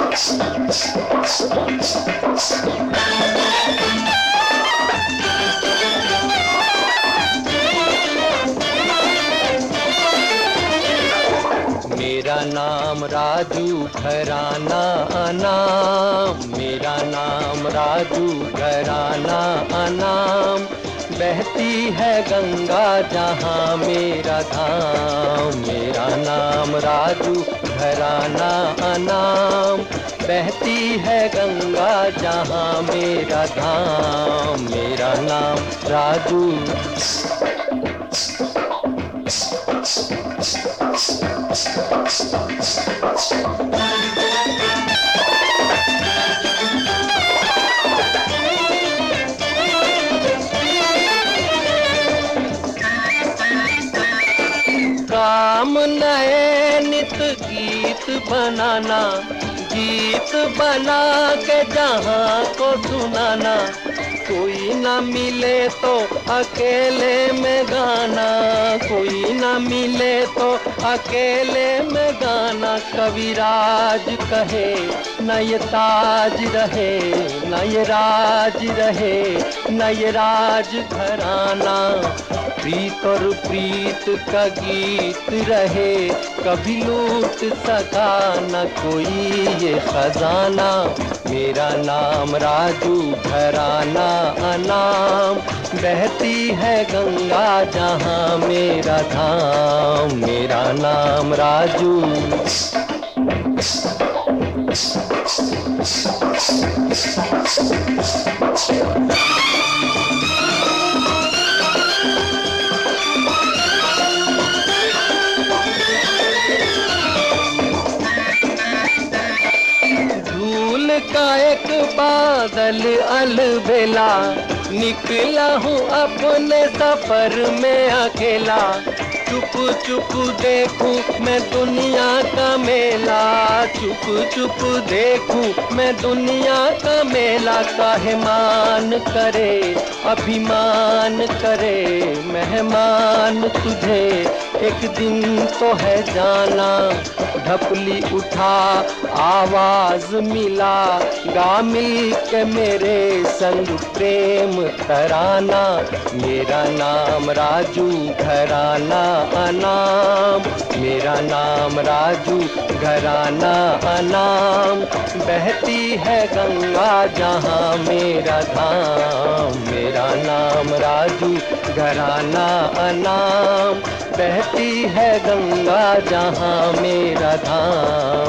मेरा नाम राजू घराना अनाम, मेरा नाम राजू घराना अनाम। बहती है गंगा जहाँ मेरा धाम, मेरा नाम राजू घराना अनाम। बहती है गंगा जहाँ मेरा धाम, मेरा नाम राजू। काम नए नित गीत बनाना, गीत बना के जहाँ को सुनाना। कोई न मिले तो अकेले में गाना, कोई न मिले तो अकेले में गाना। कविराज कहे न ये ताज रहे, न ये राज रहे, न ये राज घराना। प्रीत और प्रीत का गीत रहे, कभी लूट सका न कोई ये खजाना। मेरा नाम राजू घराना अनाम। बहती है गंगा जहाँ मेरा धाम, मेरा नाम राजू। का एक बादल अलबेला, निकला हूँ अपने सफर में अकेला। चुप चुप देखूं मैं दुनिया का मेला, चुप चुप देखूं मैं दुनिया का मेला। काहे मान करे अभिमान करे मेहमान तुझे, एक दिन तो है जाना। ढपली उठा आवाज मिला, गा मिल के मेरे संग प्रेम तराना। मेरा नाम राजू घराना अनाम, मेरा नाम राजू घराना अनाम। बहती है गंगा जहाँ मेरा धाम, मेरा नाम राजू घराना अनाम। बहती है गंगा जहाँ मेरा धाम।